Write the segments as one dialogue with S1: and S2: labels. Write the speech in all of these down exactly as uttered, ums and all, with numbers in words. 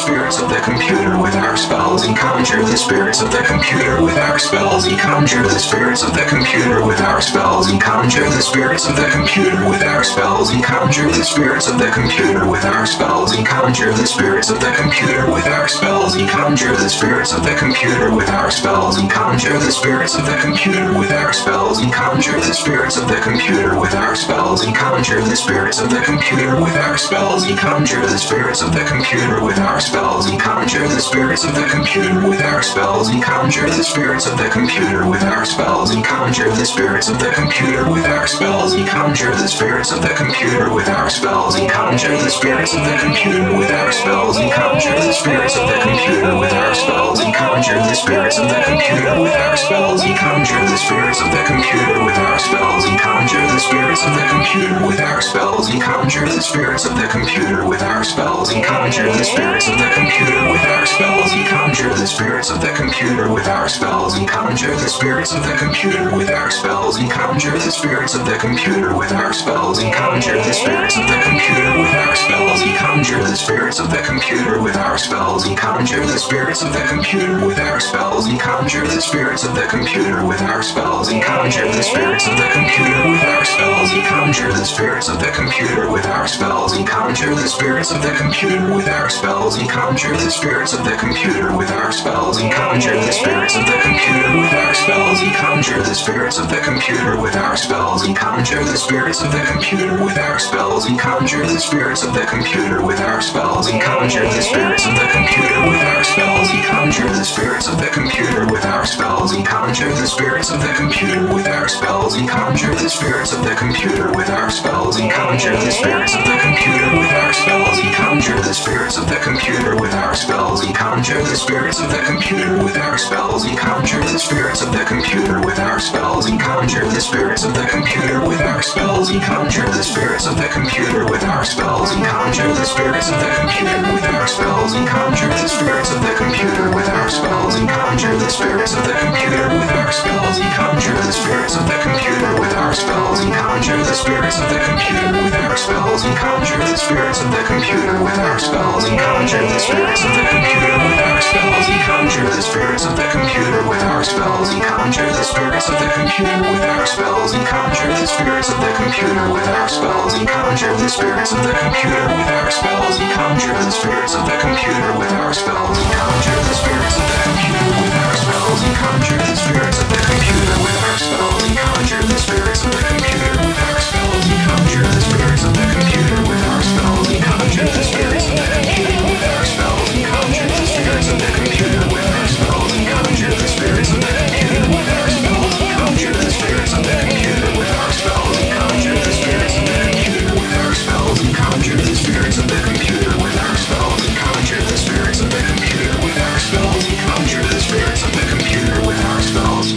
S1: spirits of the computer with our spells and conjure the spirits of the computer with our spells and conjure the spirits of the computer with our spells and conjure the spirits of the computer with our spells and conjure the spirits of the computer with our spells and conjure the spirits of the computer with our spells and conjure the spirits of the computer with our spells and conjure the spirits of the computer with our spells and conjure the spirits of the computer with our spells and conjure the spirits of the computer with our spells and conjure the spirits of the computer with our spells and conjure the spirits of the computer with our spells and conjure the spirits of the computer with our spells and conjure the spirits of the computer with our spells and conjure the spirits of the computer with our spells and conjure the spirits of the computer with our spells and conjure the spirits of the computer with our spells and conjure the spirits of the computer with our spells and conjure the spirits of the computer with our spells and conjure the spirits of the computer with our spells and conjure the spirits of the computer with our spells and conjure the spirits of the computer with our spells and conjure the spirits of the computer with our spells and conjure the spirits of the computer with our spells and conjure the spirits of the computer with our spells and conjure the spirits of the computer with our spells and conjure the spirits of the computer with our spells and conjure the spirits of the computer with our spells and conjure the spirits of the computer with our spells and conjure the spirits of the computer with our spells and conjure the spirits of the computer with our spells and conjure the spirits of the computer with our spells and conjure the spirits of the computer with our spells and conjure the spirits of the computer with our spells and conjure the spirits of the computer with our spells and conjure the spirits of the computer with our spells and conjure the spirits of the computer with our spells and conjure the spirits of the computer with our spells and conjure the spirits of the computer with our spells and conjure the spirits of the computer with our spells and conjure the spirits of the computer with our spells and conjure the spirits of the computer with our spells and conjure the spirits of the computer with our spells and conjure the spirits of the computer with our spells and conjure the spirits of the computer with our spells and conjure the spirits of the computer with our spells and conjure the spirits of the computer with our spells and conjure the spirits of the computer with our spells and conjure the spirits of the computer with our spells and conjure the spirits of the computer with our spells and conjure the spirits of the computer with our spells and conjure the spirits of the computer with our spells and conjure the spirits of the computer with our spells and conjure the spirits of the computer with our spells and conjure the spirits of the computer with our spells and conjure the spirits of the computer with our spells and conjure the spirits of the computer with our spells and conjure the spirits of the computer with our spells and conjure the spirits of the computer with our spells and conjure the spirits of the computer with our spells and conjure the spirits of the computer with our spells and conjure the spirits of the computer with our spells and conjure the spirits of the computer with our spells and conjure the spirits of the computer with our spells and conjure the spirits of the computer with our spells and conjure the spirits of the computer with our spells and conjure the spirits of the computer with our spells and conjure the spirits of the computer with our spells and conjure the spirits of the computer with our spells and conjure the spirits of the computer with our spells and conjure the spirits of the computer with our spells.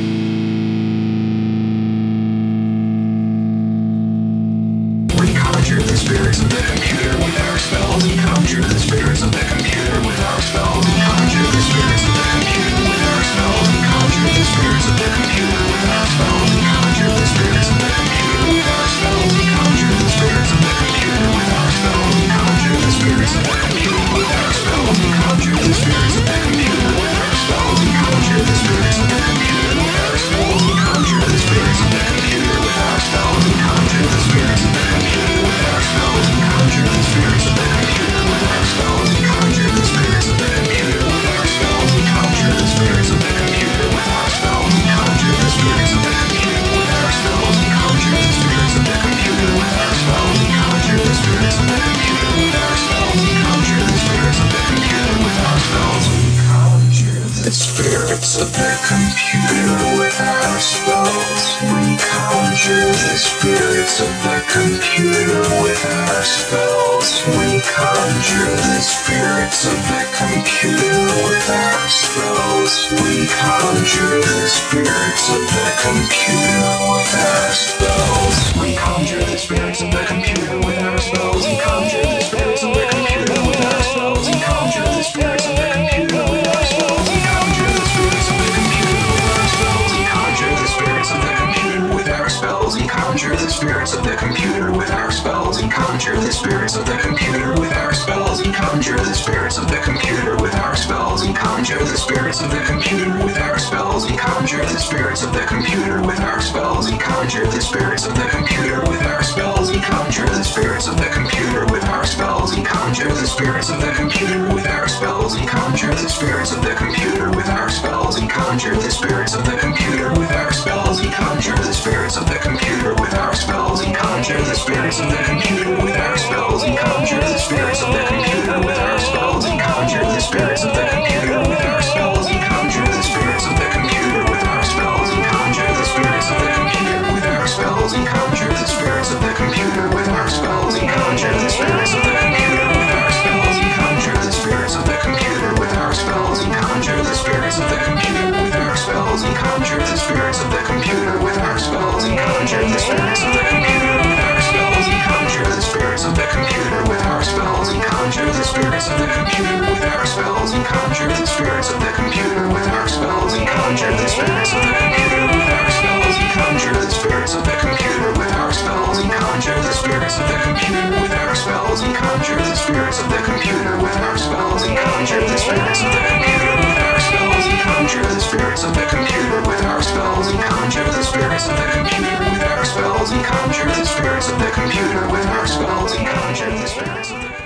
S1: We conjure the spirits of the computer with our spells and conjure the spirits of the computer with our spells and conjure the spirits of the computer with our spells and conjure the spirits of the computer with our spells and conjure the spirits of the computer with our spells and conjure the spirits of the computer with our spells and conjure the spirits of the computer with our spells and conjure the spirits of the computer with our spells and conjure the spirits of the computer with our spells and conjure the spirits of the computer with our spells and conjure the spirits of the computer with our spells and conjure the spirits of the computer with our spells and conjure the spirits of the computer with our spells and conjure the spirits of the computer with our spells and conjure the spirits of the computer with our spells and conjure the spirits of the computer with our spells and conjure the spirits of the computer with our spells and conjure the spirits of the computer with our spells and conjure the spirits of the computer with our spells. We conjure the spirits of the computer with our spells. We conjure the spirits of the computer with our spells. We conjure the spirits of the computer with our spells. We conjure the spirits of the computer with our spells. We conjure the spirits of the computer with our spells. We conjure the spirits of the computer with our spells. We conjure the spirits of the computer with our spells. We conjure the spirits of the computer with our spells. We conjure the spirits of the computer with our spells. We conjure the spirits of the computer with our spells. We conjure the spirits of the computer spirits of the computer with our spells and conjure the spirits of the computer with our spells and conjure the spirits of the computer with our spells and conjure the spirits of the computer with our spells and conjure the spirits of the computer with our spells and conjure the spirits of the computer with our spells and conjure the spirits of the computer with our spells and conjure the spirits of the computer with our spells and conjure the spirits of the computer with our spells and conjure the spirits of the computer with our spells and conjure the spirits of the computer with our spells and conjure the spirits of the computer with our spells and conjure the spirits of the computer with our spells and conjure the spirits of the computer with our spells and conjure the spirits of the computer with our spells and conjure the spirits of the computer with our spells and conjure the spirits of the computer with our spells and conjure the spirits of the computer with our spells and conjure the spirits of the computer with our spells and conjure the spirits of the computer with our spells and conjure the spirits of the computer with our spells and conjure the spirits of the computer with our spells and conjure the spirits of the computer with our spells and conjure the spirits of the computer with our spells and conjure the spirits of the computer with our spells and conjure the spirits of the